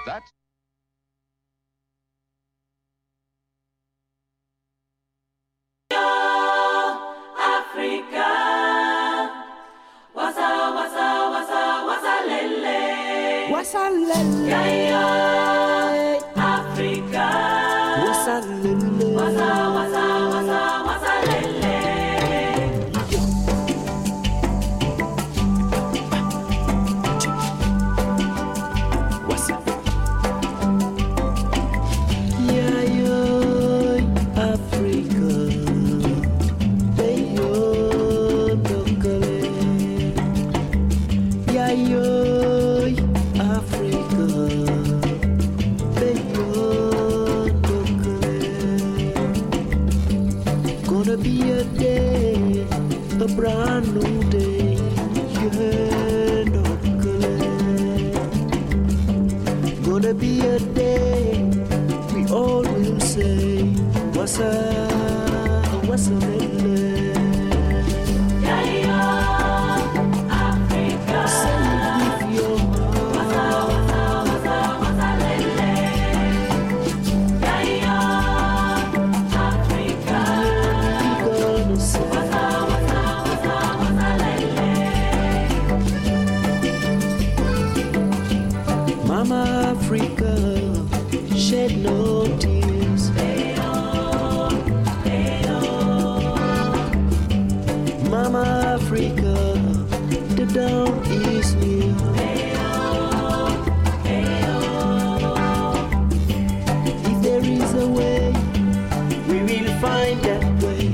That's Africa, wasa wasa wasa wasa lele, wasa lele, yeah yeah, Africa, wasa lele, wasa wasa wasa wasa lele. Brand new day, yeah, gonna be a day we all will say, what's up, what's up, yeah, yeah, Africa, say it with your heart, wasa wasa lele, yeah yeah, Africa, we gonna say. Mama Africa, shed no tears. Mama Africa, the dawn is near. If there is a way, we will find that way.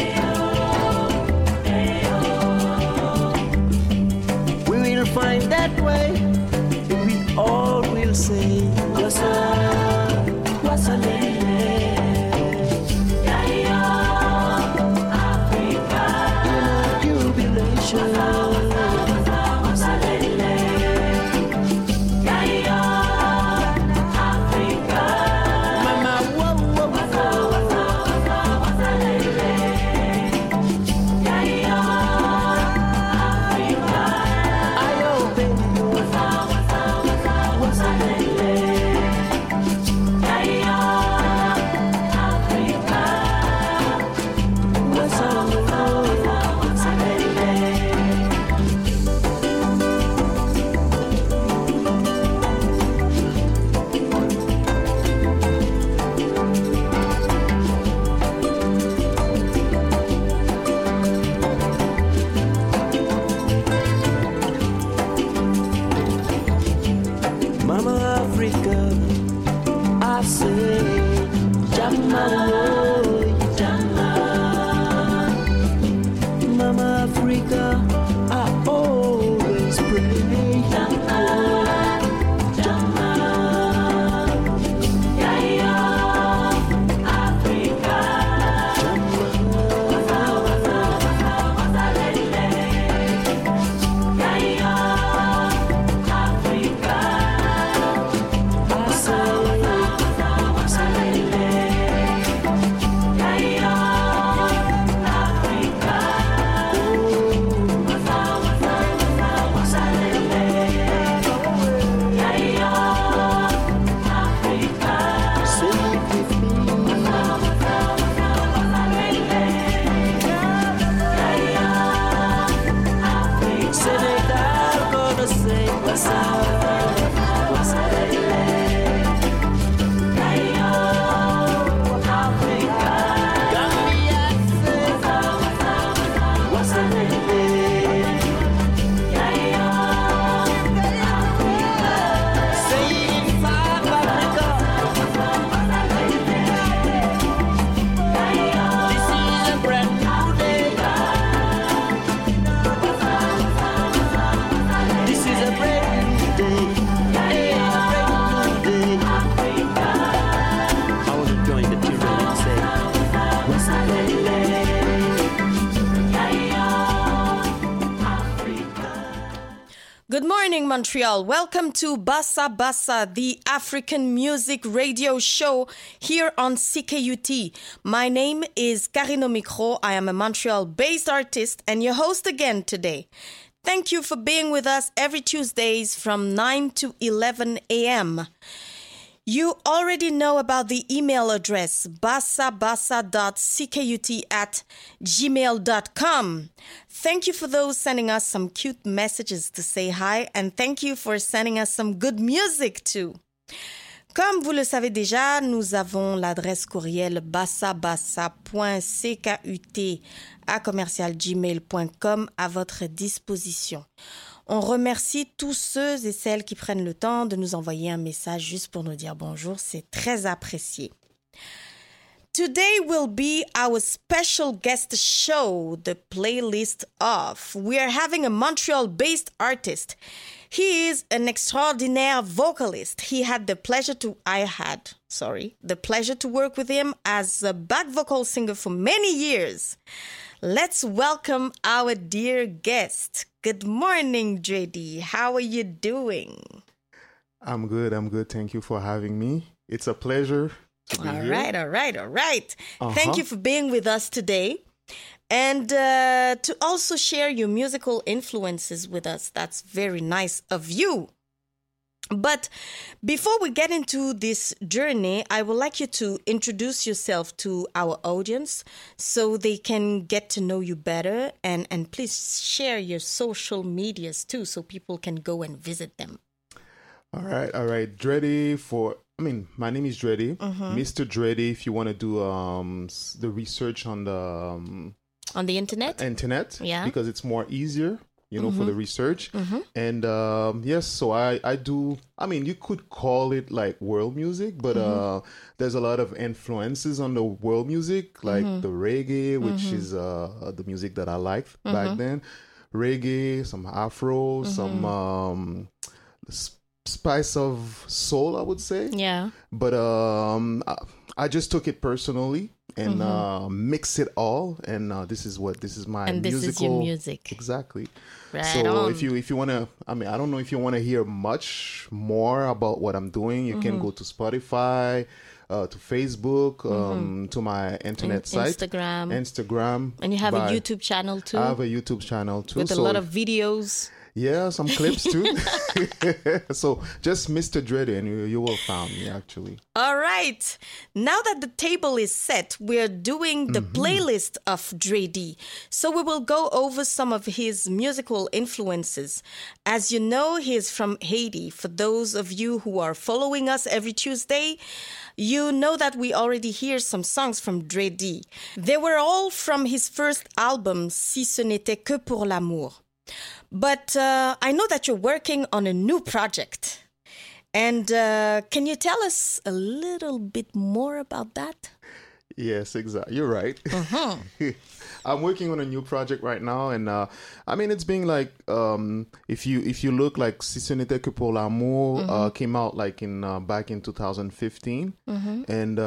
We will find that way. All will say, wasa, wasa lele, yeah yeah, Africa, in a jubilation, wasa lele, yeah yeah, Africa, mama, whoa, whoa, wasa lele, yeah yeah, Africa, ayo baby, wasa lele, yeah yeah, Africa, wasa lele. Mama Africa, I say, Jama, oh, Jama. Mama Africa, I always pray, Jama, Jama. yeah yeah, Africa, wasa lele, yeah yeah, Africa, I say, wasa lele, yeah yeah, Africa, wasa lele, yeah yeah, Africa, say it with me. Senegal gonna say, wasa, wasa lele. Gambia say, wasa lele. Say it in South Africa. This is a brand new day. This is a brand new day. Hey, a brand new day. I want to join the children and say, wasa lele. Good morning, Montreal. Welcome to Bassa Bassa, the African music radio show here on CKUT. My name is Karine Micro. I am a Montreal-based artist and your host again today. Thank you for being with us every Tuesdays from 9 to 11 a.m. You already know about the email address bassabassa.ckut@gmail.com. Thank you for those sending us some cute messages to say hi, and thank you for sending us some good music too. Comme vous le savez déjà, nous avons l'adresse courriel bassabassa.ckut@gmail.com à votre disposition. On remercie tous ceux et celles qui prennent le temps de nous envoyer un message juste pour nous dire bonjour. C'est très apprécié. Today will be our special guest show, the playlist of. We are having a Montreal-based artist. He is an extraordinaire vocalist. I had the pleasure to work with him as a back vocal singer for many years. Let's welcome our dear guest. Good morning, JD. How are you doing? I'm good. Thank you for having me. It's a pleasure to be here. All right. Thank you for being with us today. And to also share your musical influences with us. That's very nice of you. But before we get into this journey, I would like you to introduce yourself to our audience so they can get to know you better. And please share your social medias too so people can go and visit them. All right. Dreddy my name is Dreddy. Mr. Dreddy, if you want to do the research on the internet, yeah, because it's more easier, for the research. And yes, so I do, you could call it like world music, but there's a lot of influences on the world music, like the reggae, which is the music that I liked back then. Reggae, some Afro, some spice of soul, I would say. Yeah. But I just took it personally and mix it all, and this is my and this musical. Is your music. Exactly. Right so on. if you want to, I don't know if you want to hear much more about what I'm doing, you can go to Spotify, to Facebook, to my internet site, Instagram, and you have a YouTube channel too. I have a YouTube channel too with a lot of videos. Yeah, some clips too. So just Mr. Dreddy and you will find me actually. All right. Now that the table is set, we're doing the playlist of Dreddy. So we will go over some of his musical influences. As you know, he is from Haiti. For those of you who are following us every Tuesday, you know that we already hear some songs from Dreddy. They were all from his first album, Si ce n'était que pour l'amour. But I know that you're working on a new project. And can you tell us a little bit more about that? Yes, exactly. You're right. I'm working on a new project right now. And it's being like, if you look like Si ce n'était que pour l'amour came out like back in 2015. And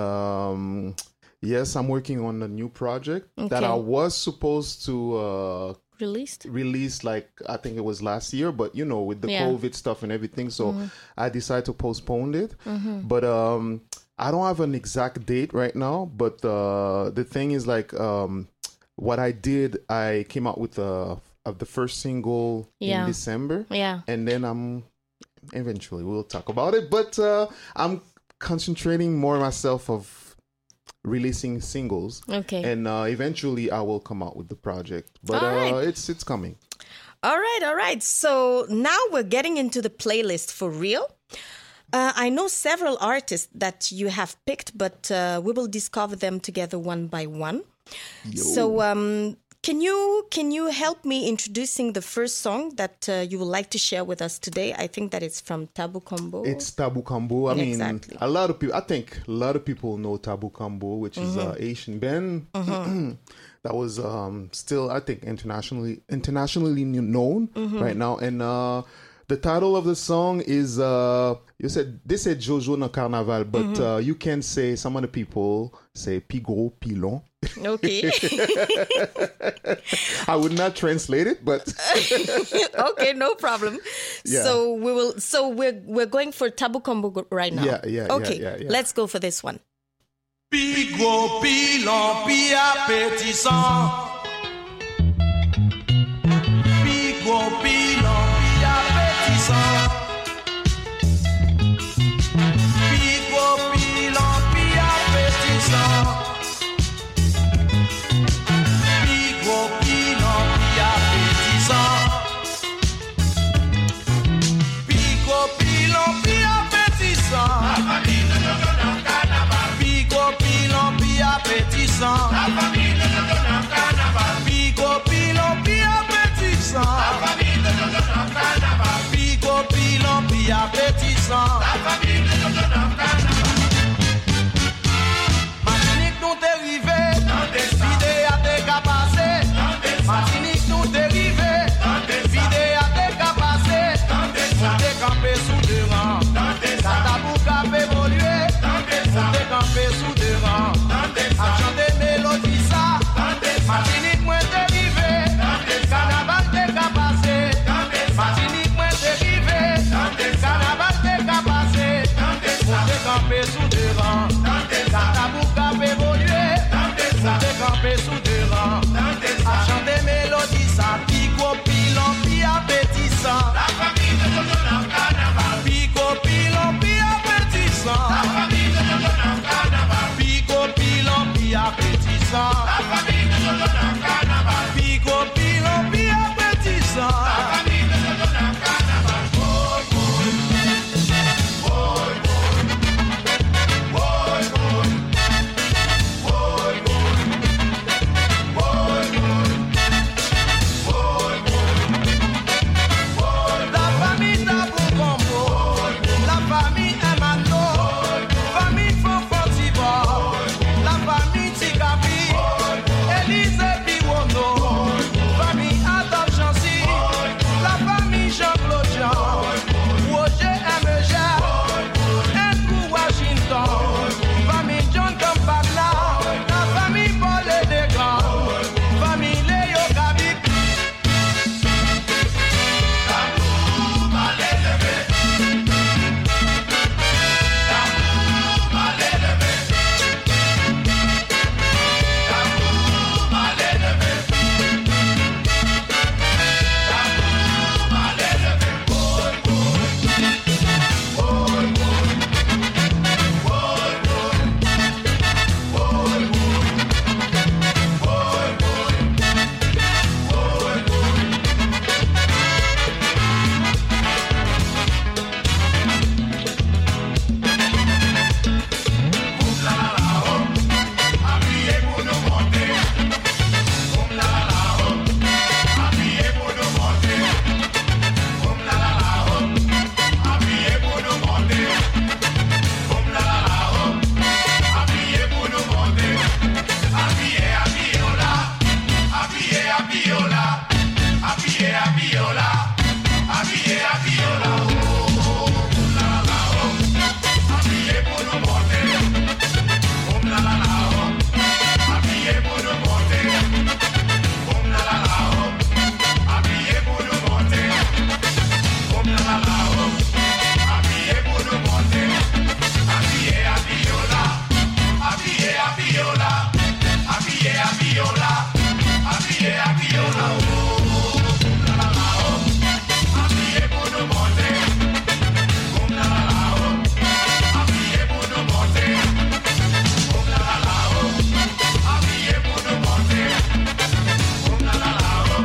yes, I'm working on a new project that I was supposed to released like I think it was last year, but with the COVID stuff and everything, so I decided to postpone it. But I don't have an exact date right now, but the thing is like what I did, I came out with the first single in December, and then eventually we'll talk about it, but I'm concentrating more myself of releasing singles, and eventually I will come out with the project, but it's coming. All right. So now we're getting into the playlist for real. I know several artists that you have picked, but we will discover them together one by one. So can you help me introducing the first song that you would like to share with us today? I think that it's from Tabu Combo. It's Tabu Combo. I mean, exactly. I think a lot of people know Tabu Combo, which is Asian band that was still, I think, internationally known right now. And the title of the song is you said this is Jojo no Carnaval, but you can say, some other people say Pigro Pilon. Okay. I would not translate it, but okay, no problem. Yeah. So we're going for Tabu Combo right now. Yeah. Okay, yeah. Let's go for this one. Pigro Pilon Pia Petit Sang. Pigro Pilon appétissant. La famille de Jojo dans carnaval. Pi gros, pi long, pi appétissant. La famille de Jojo dans carnaval. Boy, boy. Boy, boy. Boy, boy. Boy, boy. Boy, boy. Boy, boy. La famille Tabou Combo. La famille Emano. Famille Fofontibo. La famille Tikapi. Élise Piwono. Famille Adam Chancy. La famille Jean-Claude Jean. Roger Emeja. Andrew Washington. Famille John Campagna. La famille Paul Edegan. Famille Léo Kabik. Tabou mal élevé. Tabou mal élevé. Tabou mal élevé. Tabou mal élevé. Boy, boy. Boy, boy. Boy, boy. Boy, boy. Boy, boy. Boy, boy. Habillé pour nous monter. La la la oh. Habillé pour nous monter. La la la oh. Habillé pour nous monter. La la la oh. Habillé pour nous monter. Habillé, habillé oh là. Habillé, habillé oh là. Habillé, habillé oh là. Habillé, habillé oh là. Oh, la la la oh. Habillé pour nous monter. La la la oh. Habillé pour nous monter. La la la oh. Habillé pour nous monter. La la la oh. Habillé pour nous monter. Habillé, habillé oh là. Habillé, habillé oh là. Habillé, habillé oh là. Habillé, habillé oh là. Oh, la la la oh. Habillé pour nous monter. La la la oh. Habillé pour nous monter. La la la oh. Habillé pour nous monter. La la la oh.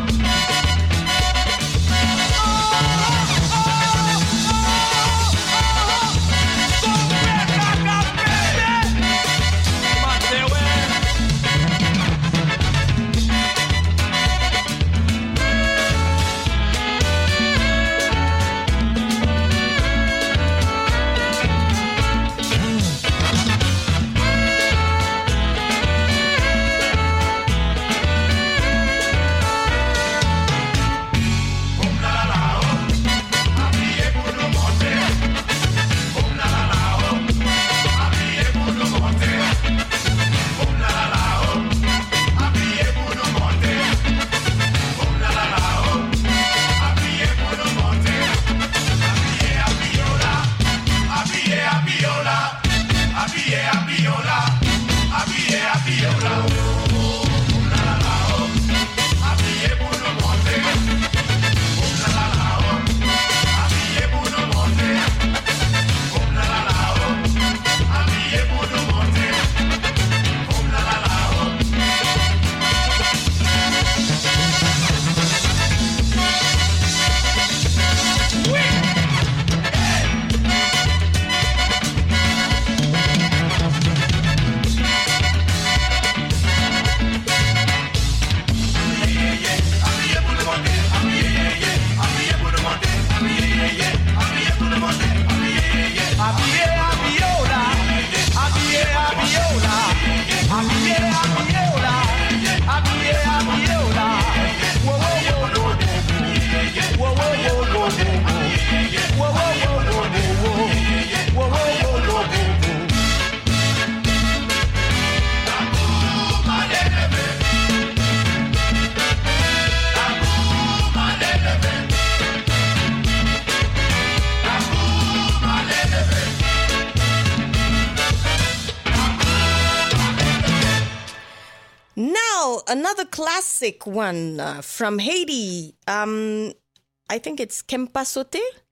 another classic one from Haiti. I think it's Kempa Sauté.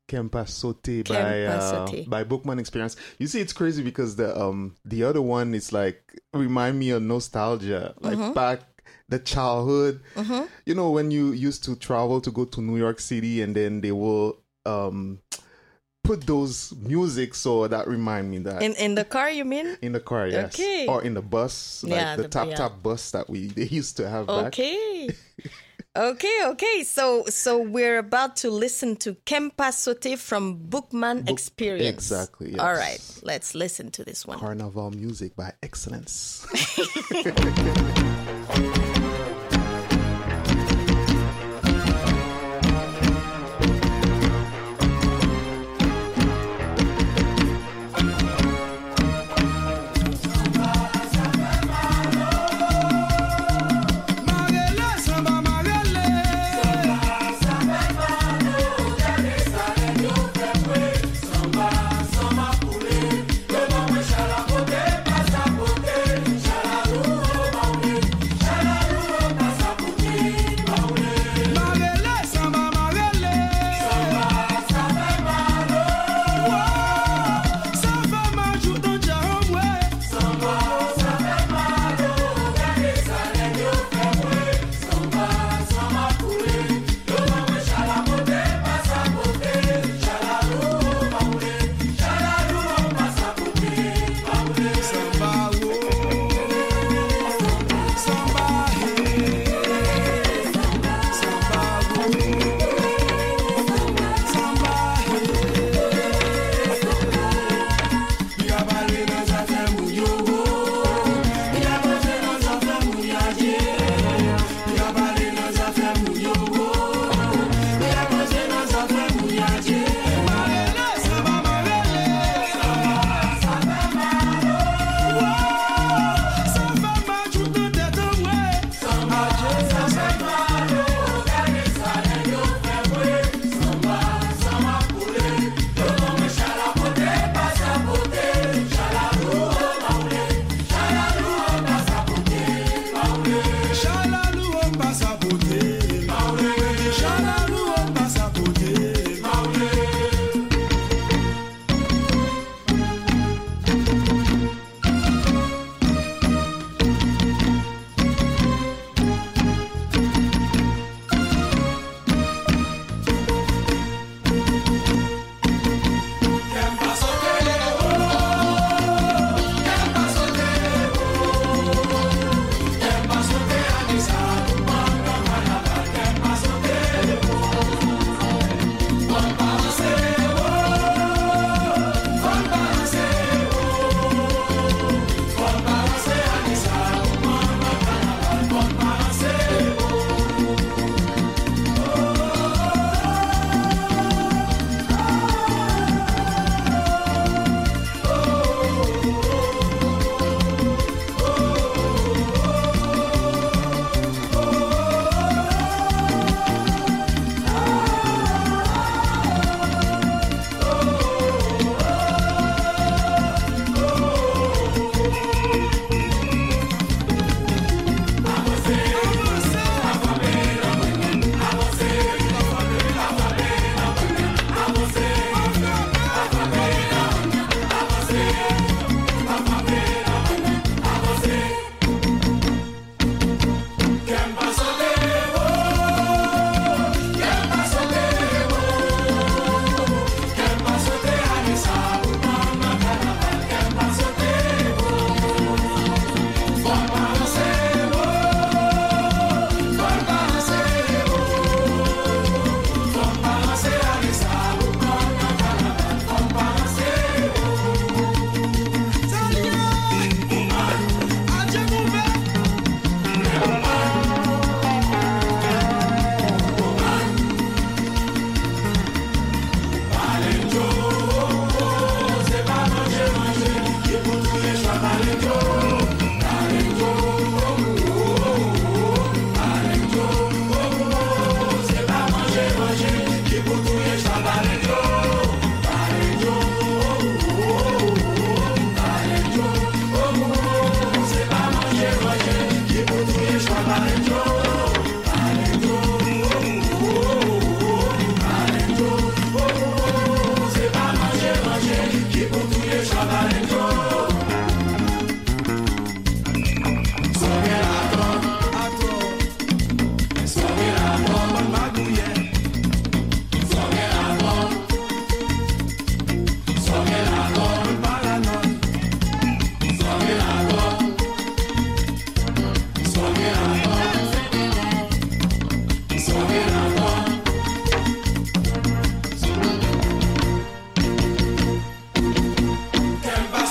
Kempa Sauté Kempa Sauté. by Bookman Experience. You see, it's crazy because the other one is like remind me of nostalgia, like back the childhood. You know, when you used to travel to go to New York City, and then they will put those music, so that remind me that In the car, you mean? in the car, yes, Okay. or in the bus, like Yeah, the yeah. tap bus that they used to have back. Okay. Okay. So we're about to listen to Kempa Sauté from Bookman Experience. Exactly, yes. All right. Let's listen to this one. Carnival music by excellence. Quem vai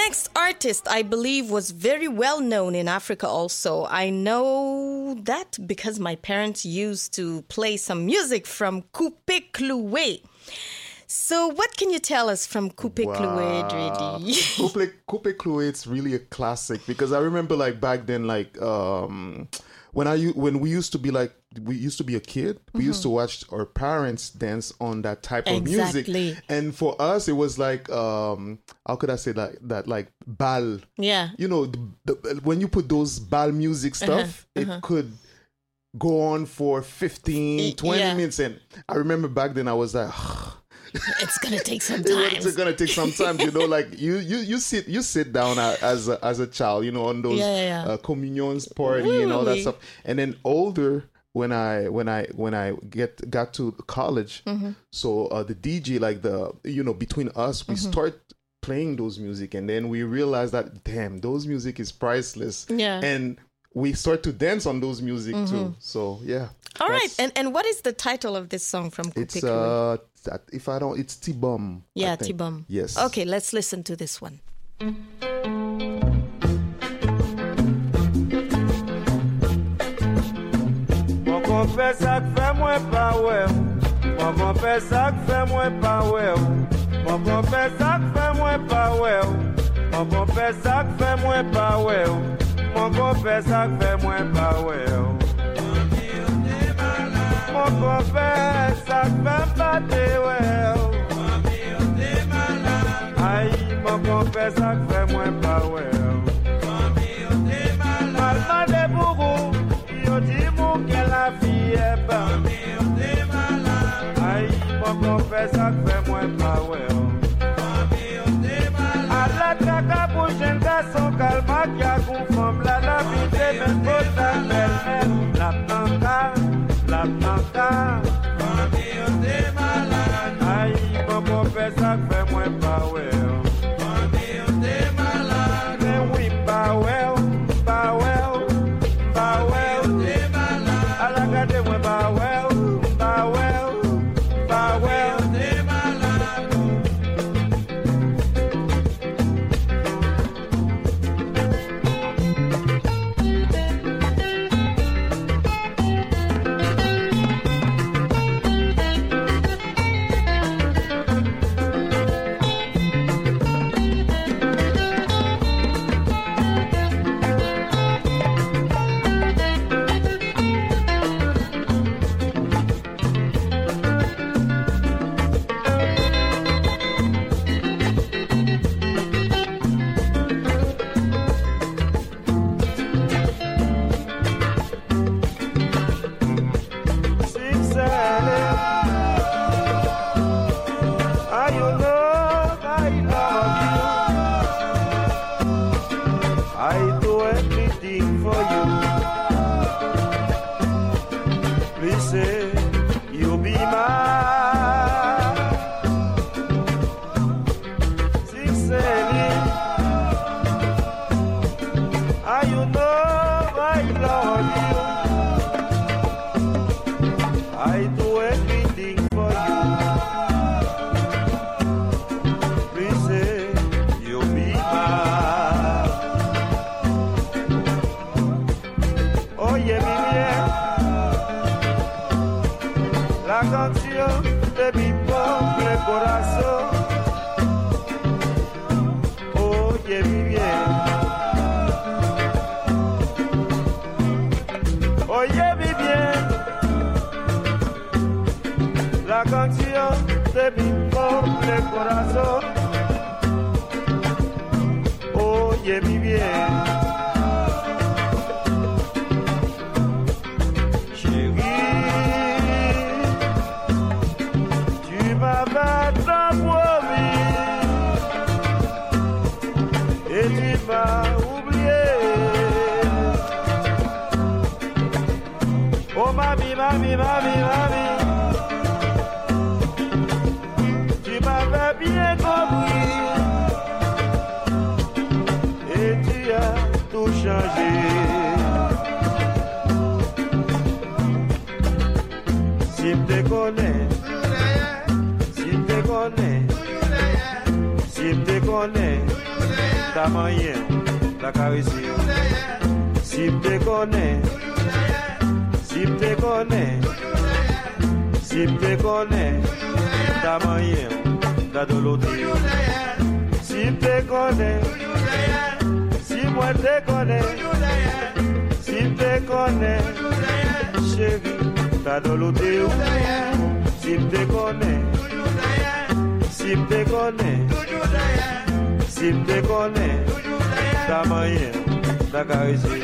next artist, I believe, was very well known in Africa also. I know that because my parents used to play some music from Coupé Cloué. So what can you tell us from Coupé Cloué, Dredi? Coupé Cloué, it's really a classic because I remember like back then, like when we used to be like, we used to be a kid, we used to watch our parents dance on that type of music. And for us, it was like, how could I say that like bal. Yeah. You know, when you put those bal music stuff, it could go on for 15, 20 minutes. And I remember back then I was like, it's gonna take some time. It's gonna take some time, you know. Like you sit down as a child, you know, on those communions party and all that stuff. And then older, when I got to college, so the DJ, like between us, we start playing those music, and then we realize that damn, those music is priceless. Yeah, and we start to dance on those music too. So yeah. All right, and what is the title of this song from Coupé Cloué? It's T-Bum. Yeah, T-Bum. Yes. Okay, let's listen to this one. Mon compère ça fait moi pas ouais. Mon compère ça fait moi pas ouais. Mon compère ça fait moi pas ouais. Mon compère ça fait moi pas ouais. Mon compère ça fait moi pas ouais. Mon compère ça fait pas de ouais. Aïe, mon compère ça fait moi pas ouais. Maman de bougou, yo di mou que la vie est bonne. Aïe, mon compère ça fait moi pas ouais. À la caca pour jeune garçon calma qui a conforme la vie même pour ta belle-mère. La planta. Aïe, mon compère ça fait moi pas ouais. Mais oui, pas ouais. ta moyen, ta caressé. Si te connais, si te connais, si te connais, ta moyen, ta doloté. Si te connais, si moi te connais, si te connais, chérie, ta doloté. Si te connais, si te connais, si te connais, ta moyen, ta caressé.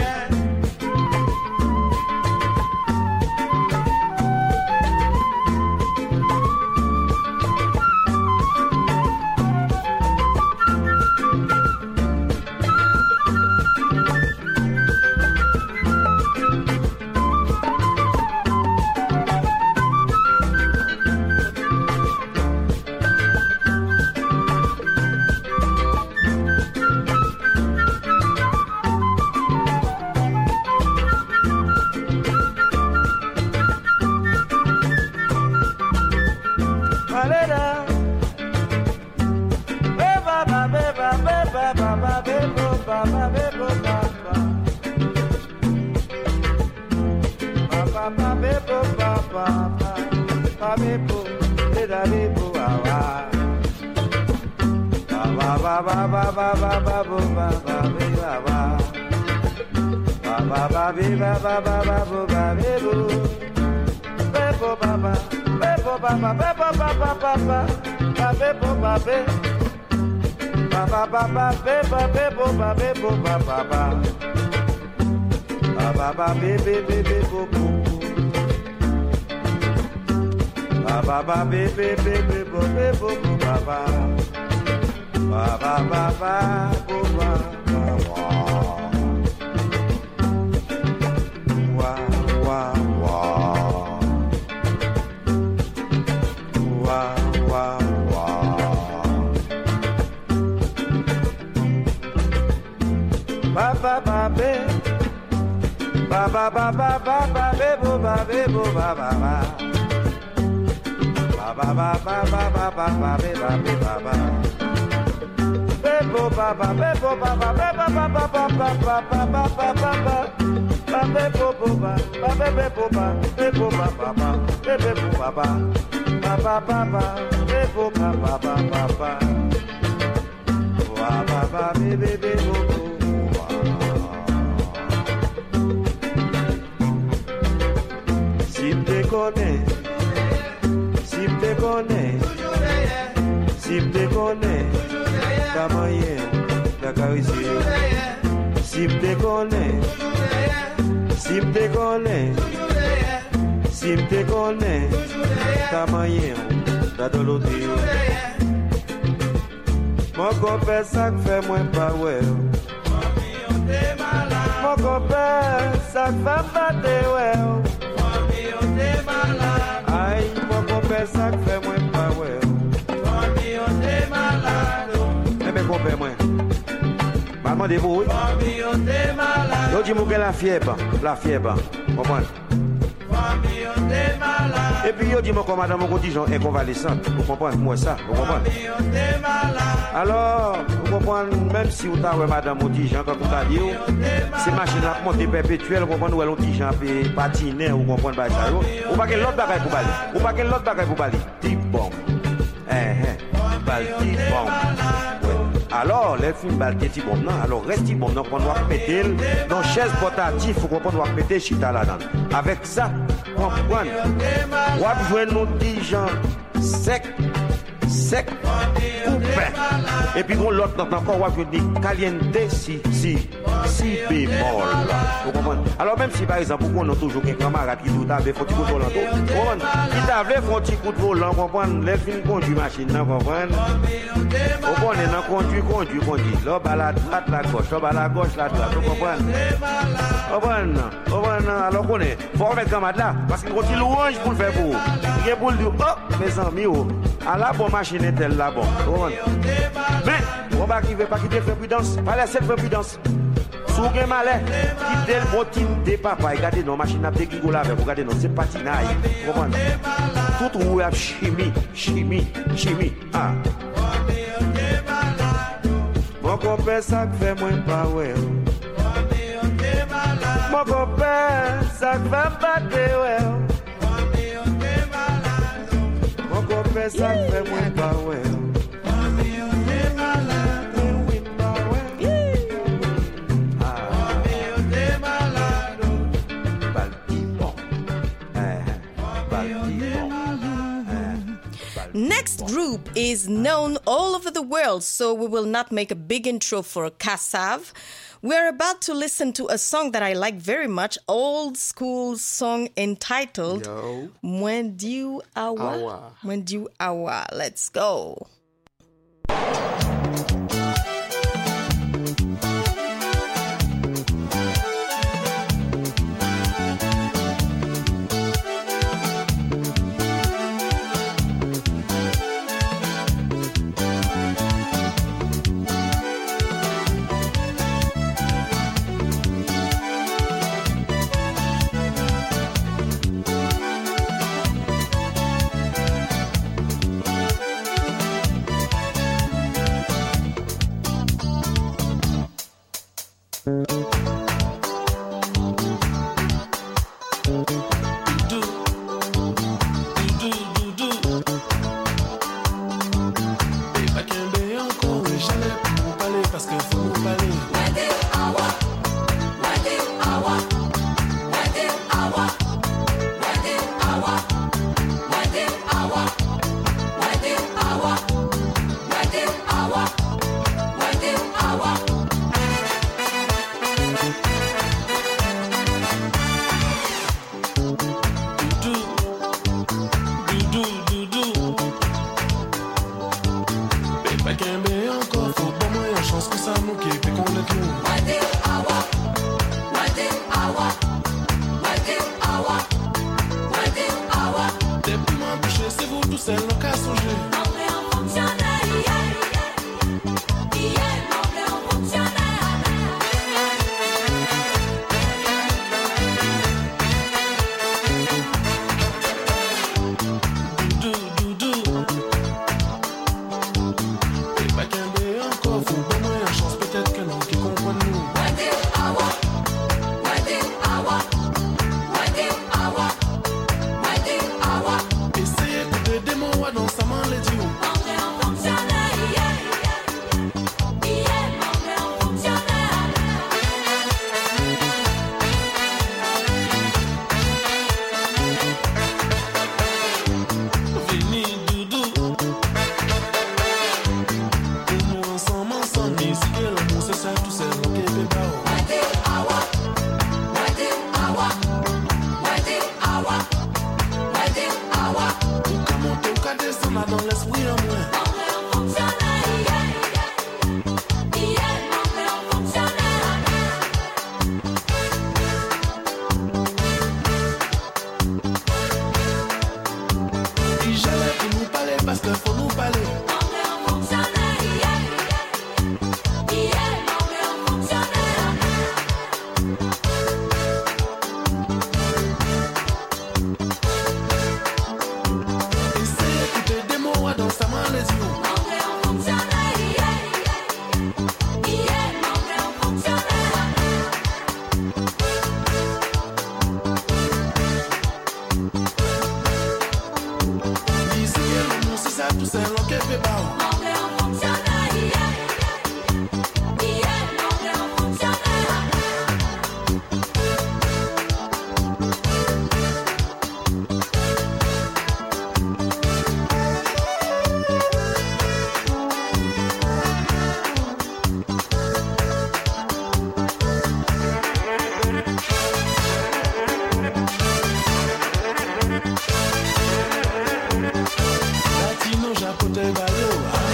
Si te connais, si te connais, si te connais, ta moyen, ta caressé. Si te connais, si te connais, si te connais, ta moyen, ta doloté. Mon copain, ça fait moins pas ouais. Mon copain, ça fait pas de ouais. Aïe, mon copain, ça fait moins pas ouais. Eh bien, copain, moi. Maman de vous. Yo dis moi la fièvre, comprends? Et puis yo dis moi comme madame mon contingent est convalescente, vous comprenez moi ça, vous comprenez? Alors, vous comprenez même si vous avez madame mon contingent quand vous avez dit c'est machine à monter perpétuelle, vous comprenez où elle contingent peut patiner, vous comprenez pas ça. Ou pas que l'autre bagaille pour baler. Ou pas que l'autre bagaille pour baler. Type bombe. Balle type bombe. Alors, les films balté ti bon non, alors reste ti bon non qu'on doit péter dans chaise portative, faut qu'on doit péter chita là-dedans. Avec ça, comprendre. On va jouer nos petits gens sec, coupé. Et puis on l'autre encore on va jouer des caliente si bémol. Vous comprenez? Alors même si par exemple on a toujours un camarade qui tout avait faut petit coup de volant, qui t'avait faut petit coup de volant, comprendre les films conduit machine, comprendre? On connaît dans conduit. Là bas la droite la gauche, là bas la gauche la droite, vous comprenez? Alors qu'on est, faut remettre camarade là parce qu'il continue louange pour le faire pour. Il pour dire oh mes amis oh, à la bonne machine est elle là bon. Mais on va arriver pas quitter faire prudence, pas laisser faire prudence. Sous gen malais, quitter le botin de papa, regardez nos machines à déguigo là, regardez nos c'est patinaille. Comprendre? Tout roue à chimie. Ah. Mon compère ça que fait moins pas ouais. Mon compère ça que fait battre ouais. Mon compère ça que fait moins pas ouais. Next group is known all over the world, so we will not make a big intro for Kassav. We're about to listen to a song that I like very much, old school song entitled Mwendiu Awa. Mwendiu Awa. Let's go. Latino, japote, bayo,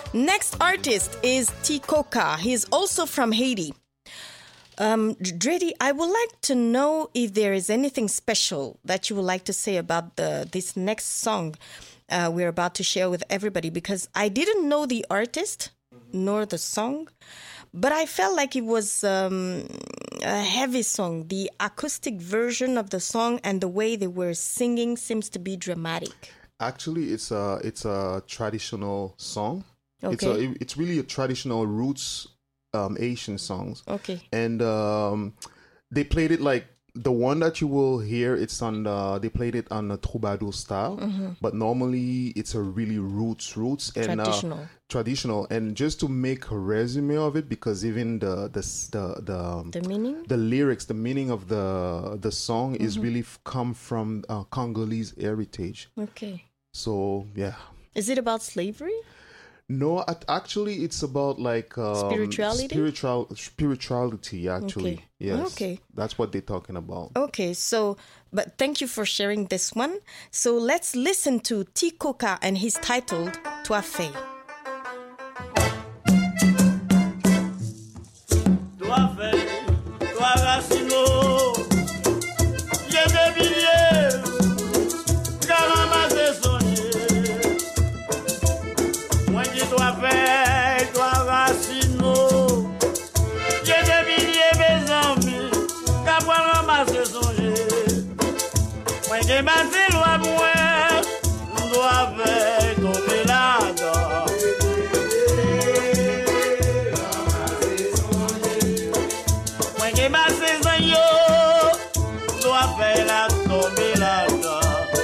Next artist is T. Coca. He's also from Haiti. Dreddy, I would like to know if there is anything special that you would like to say about this next song we're about to share with everybody, because I didn't know the artist nor the song, but I felt like it was a heavy song. The acoustic version of the song and the way they were singing seems to be dramatic. Actually, it's a traditional song. Okay. It's really a traditional roots Asian songs. Okay. And they played it like the one that you will hear. It's on they played it on a troubadour style, but normally it's a really roots and traditional. And just to make a resume of it, because even the meaning, the lyrics, the meaning of the song is really come from Congolese heritage. Okay. So yeah. Is it about slavery? No, actually, it's about like spirituality. Actually, Okay. yes. Okay. That's what they're talking about. Okay, so, but thank you for sharing this one. So let's listen to T. Coca, and he's titled Toi Fait. Toi fait, toi racino, j'ai des billets, caramba c'est sonné. Moi qui toi fait, toi racino, j'ai des billets mes amis, caramba c'est sonné. Moi qui m'assez loin moi, toi fait tomber là-dedans. Que ma saison yo doit faire la tomber là-dedans.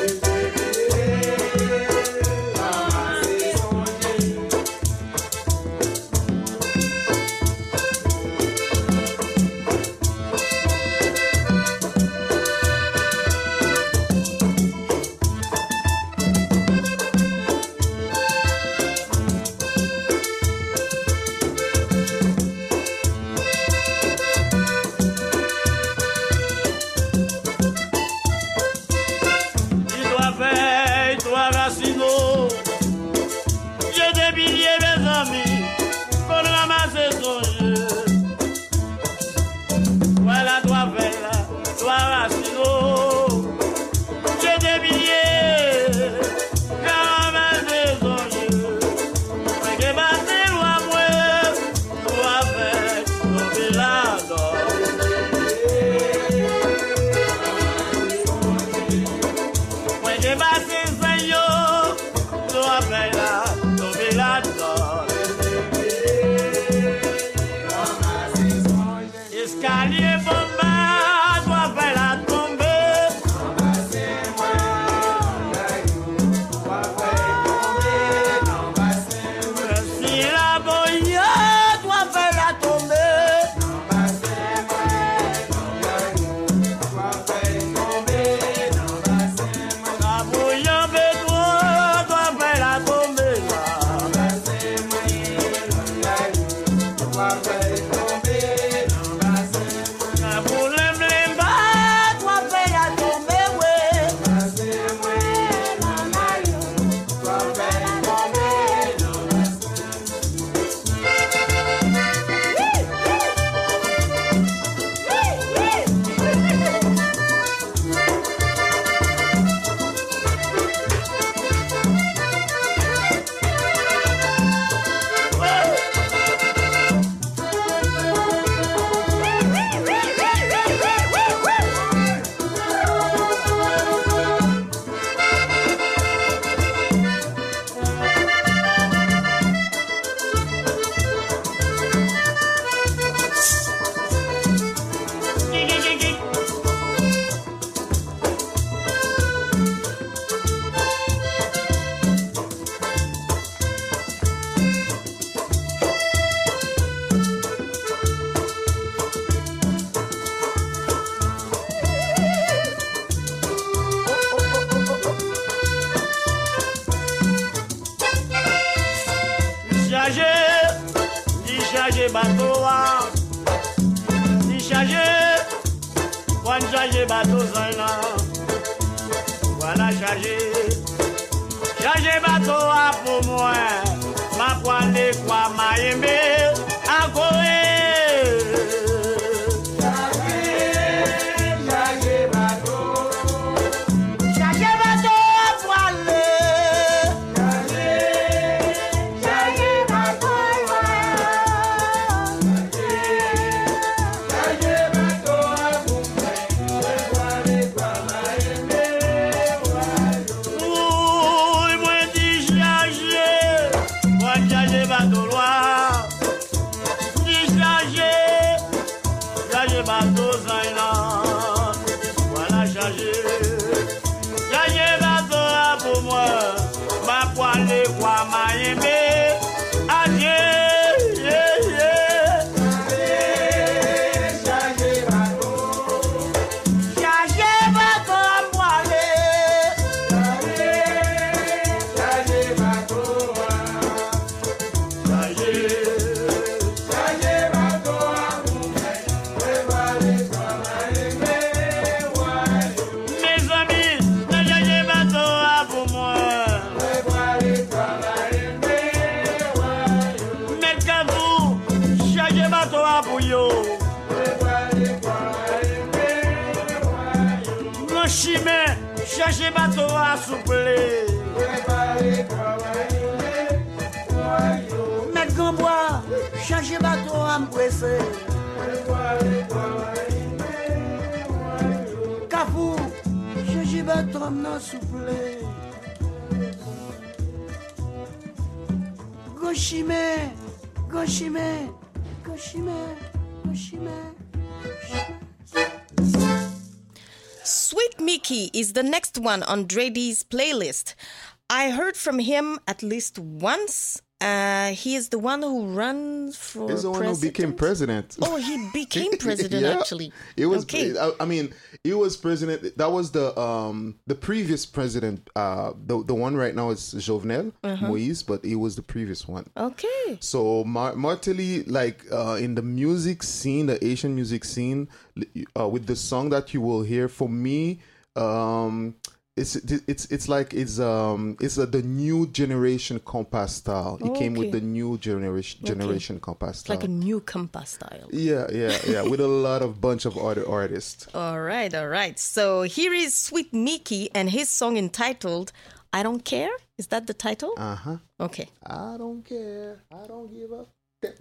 J'ai des billets, mes amis, pour ramasser son jeu. Voilà, toi, Vela, toi, Racino. J'ai des billets, pour ramasser son jeu. Mais que battez loin, moi, toi, Vela, tomber là-dedans. Mais que battez son jeu. Escalier bomba, doit faire la tomber. Si la boya doit faire la tomber. La boya bédoin doit faire la tomber. Charger bateau, ni charger, quand charger bateau, voilà charger bateau pour moi, ma poale kwa maembe akoe. Chaje bato poale. Chaje bato Ouh, moi dis chaje, moi chaje bato loa. Dis chaje bato zaina. Voilà chaje. Chaje bato pour moi, ma poale kwa maembe. Adieu, yeah, yeah. Chaje bato poale. Mes amis, ne chaje bato pour moi. Mes cavous, chaje bato pour yo. Mon chimé, chaje bato souple. Mes gambois, chaje bato m'pressé. Kafou, chaje bato m'nan souple. Goshime, goshime, goshime, goshime. Sweet Mickey is the next one on Dre D's playlist. I heard from him at least once. He is the one who runs for He's the one president. who became president. Oh, he became president Yeah. actually. It was. Okay. I mean, he was president. That was the previous president. The one right now is Jovenel Moïse, but he was the previous one. Okay. So Martelly, like in the music scene, the Asian music scene, with the song that you will hear, for me, it's the new generation compas style. It came with Okay. the new generation compas style. Like a new compas style. Yeah, with a lot of bunch of other artists. All right. So here is Sweet Mickey and his song entitled I Don't Care. Is that the title? Uh-huh. Okay. I don't care. I don't give up. That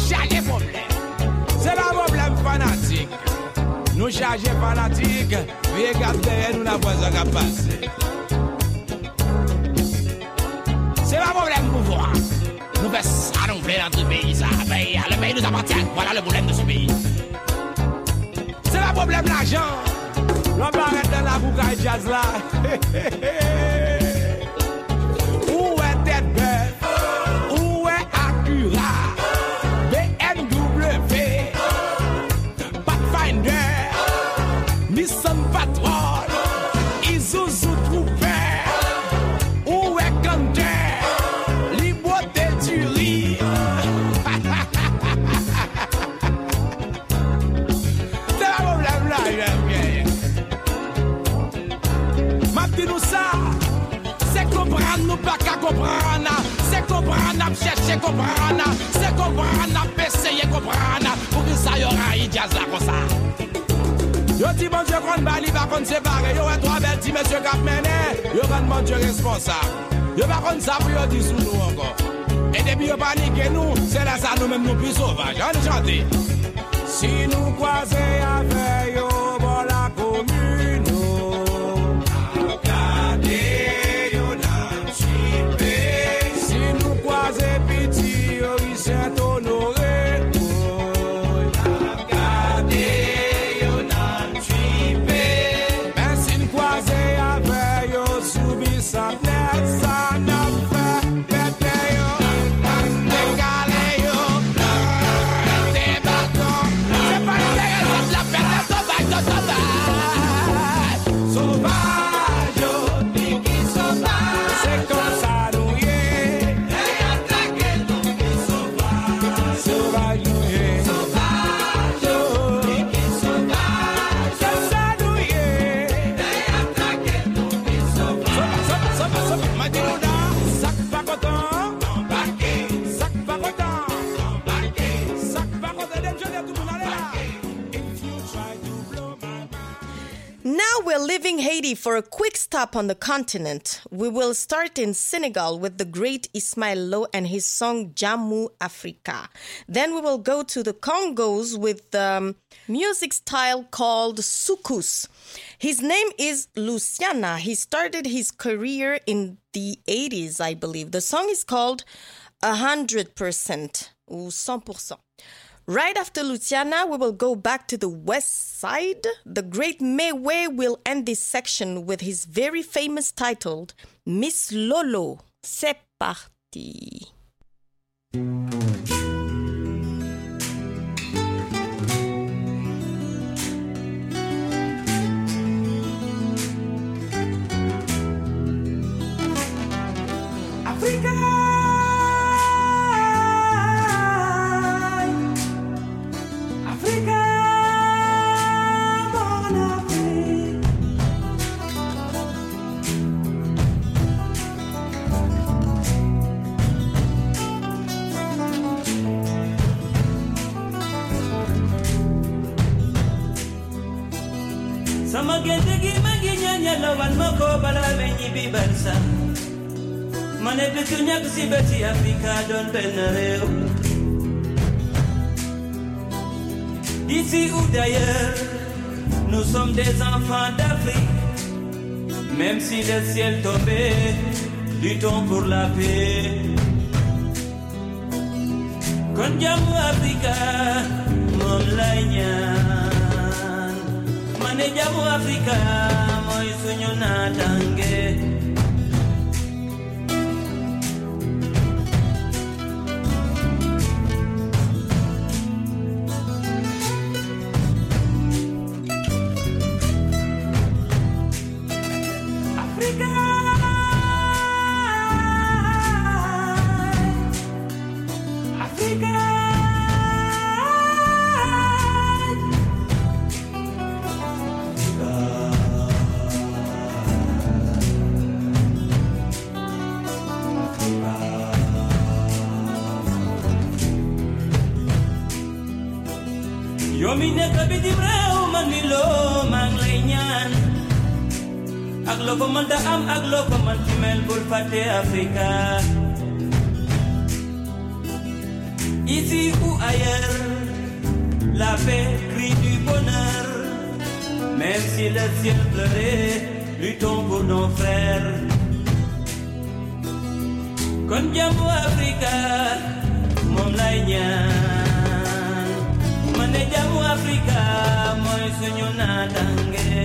chargé problème. C'est pas problème fanatique. Nous chargés fanatiques. Regarde derrière nous la voix qui a passé. C'est pas problème pouvoir. Nous faisons ça, nous voulons dans ce pays. Ça. Le pays nous appartient. Voilà le problème de ce pays. C'est pas problème l'argent. On va arrêter dans la boucaille jazz là. Où est tête belle? Où est Acura? BMW, Pathfinder, Nissan Patrol, Isuzu Trooper. Où est Canter? Liberté du riz. C'est un problème là, nous ça, c'est comprendre, nous pas qu'à comprendre, c'est comprendre, chercher comprendre, c'est comprendre, essayer comprendre, pour que ça y aura un jazz là comme ça. Yo dit bon Dieu qu'on bali pas qu'on séparer, yo est trois belles petits messieurs qui mené, yo quand bon Dieu responsable, yo pas qu'on ça pour yo dire sous nous encore. Et depuis yo paniquer nous, c'est là ça nous même nous plus sauvages, on chante. Si nous croisons avec yo, bon la commune. Saint honoré, regardez, on a tué. Mais si nous croisons avec yo, subis sa tête, ça n'a fait péter yo, décaler yo, des bâtons. C'est pas intéressant de la fête, sauvage, sauvage, yo, Niki sauvage. C'est comme ça nous y est. Now we're leaving Haiti for a quick stop on the continent. We will start in Senegal with the great Ismaël Lô and his song Jammu Africa. Then we will go to the Congos with the music style called soukous. His name is Luciana. He started his career in the 80s, I believe. The song is called 100% ou 100%. Right after Luciana, we will go back to the west side. The great Mewe will end this section with his very famous title, Miss Lolo. C'est parti. Africa. Sama gente gi magi nyanya lawan moko bala benyi bibarsa. Mane betunya si beti Afrika don benareu. D'ici ou d'ailleurs, nous sommes des enfants d'Afrique. Même si le ciel tombait, luttons pour la paix. Kon Jammu Afrika, mom lay ñaan. Mane Jammu Afrika, moy suñu natange. Yomine kabitim rew manilo manglenyan. Aglo ko man da am aglo ko man timel bul fate Afrika. Ici ou ailleurs, la paix crie du bonheur. Même si le ciel pleurait, luttons pour nos frères. Kon jamu Africa, mom lay ñaan. Mané jamu Africa, moy suñu natangue.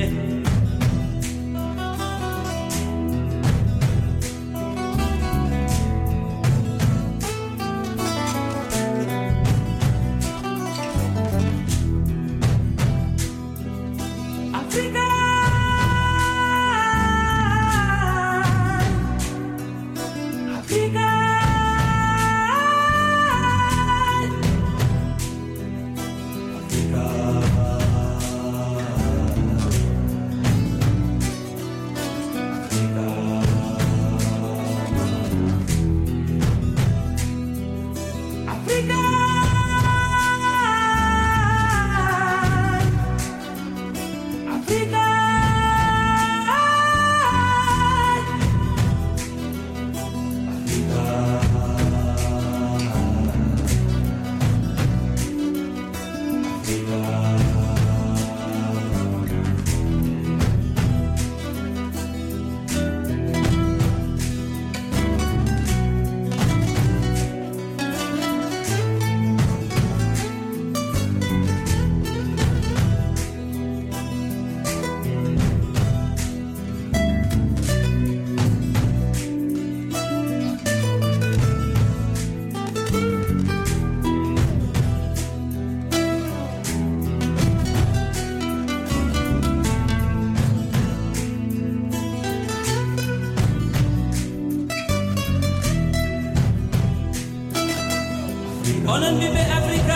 Onon bibe Africa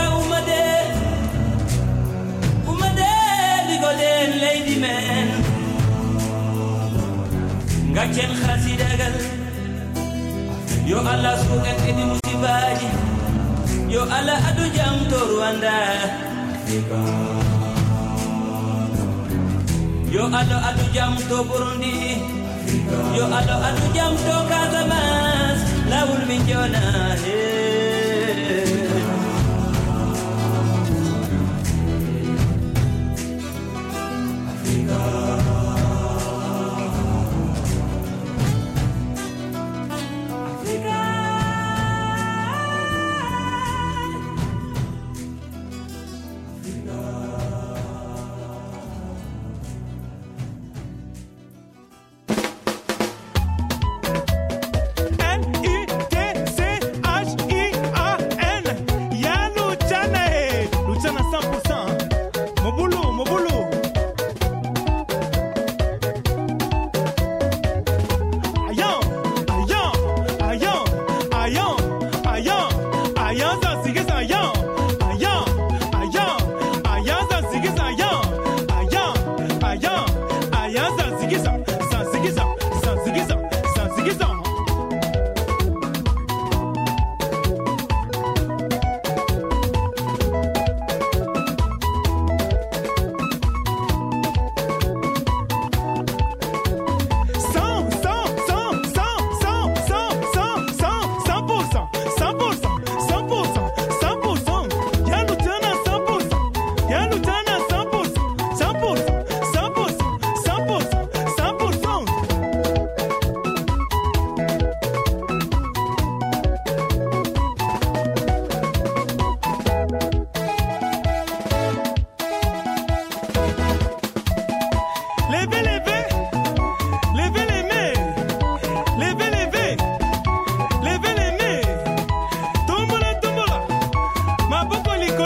umade ligoden lady man. Ngachen khasidagal yo Allah su en edi musibaji yo Allah adu jam to Rwanda yo Allah adu jam to Burundi yo Allah adu jam to Casamance lawul mi jona